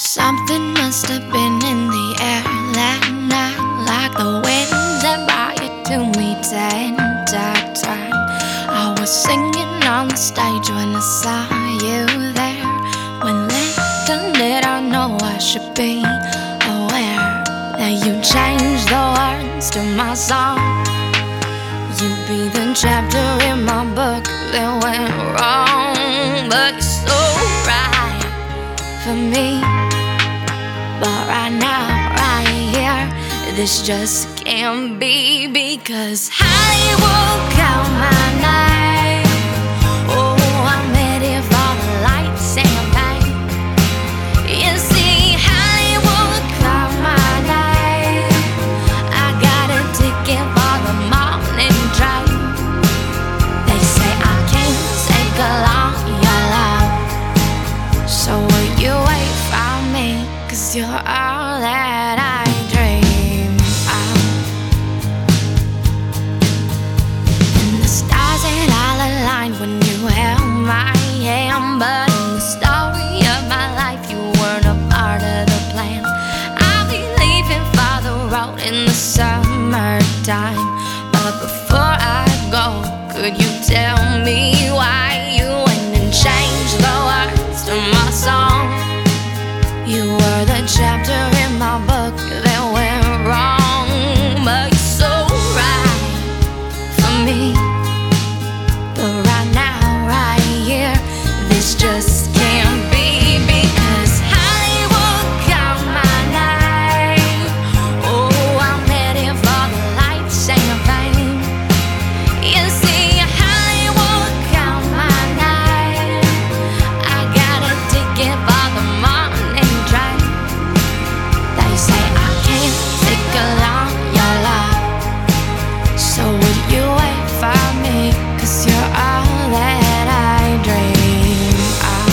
Something must have been in the air that night, like the wind that brought you to me time to time. I was singing on the stage when I saw you there. When little did I know I should be aware that you changed the words to my song. You'd be the chapter in my book that went wrong, but you're so right for me. But right now, right here, this just can't be, because Hollywood caught my name. Oh, I'm ready for the lights and pain. You see, Hollywood caught my name. I got a ticket for the morning train. They say I can't take along your love, so will you wait for me? 'Cause you're all that I dream of. And the stars ain't all aligned when you held my hand, but in the story of my life, you weren't a part of the plan. I'll be leaving for the road in the summertime, but before I go, could you tell me why you went and changed the words to my song? You were the chapter in my book that went wrong, but you're so right for me. But right now, right here, this just can't be, because Hollywood caught my name. Oh, I'm ready for the lights and fame. You see, Hollywood caught my name. I got a ticket for the morning train. They say I can't take along your love, so would you wait for me? 'Cause you're all that I dream of.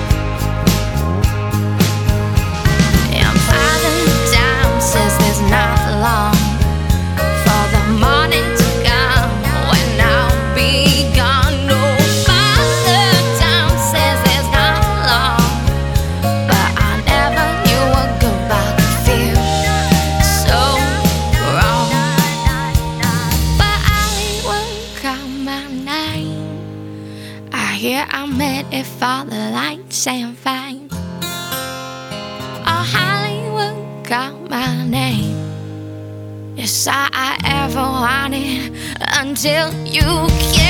And Father Time says there's not long for the morning to come when I'll be gone. No, Father Time says there's not long, but I never knew a goodbye could feel so wrong. But Hollywood called my name. I hear I'm ready for the lights and fame. Oh, Hollywood called my name. It's all I ever wanted until you came.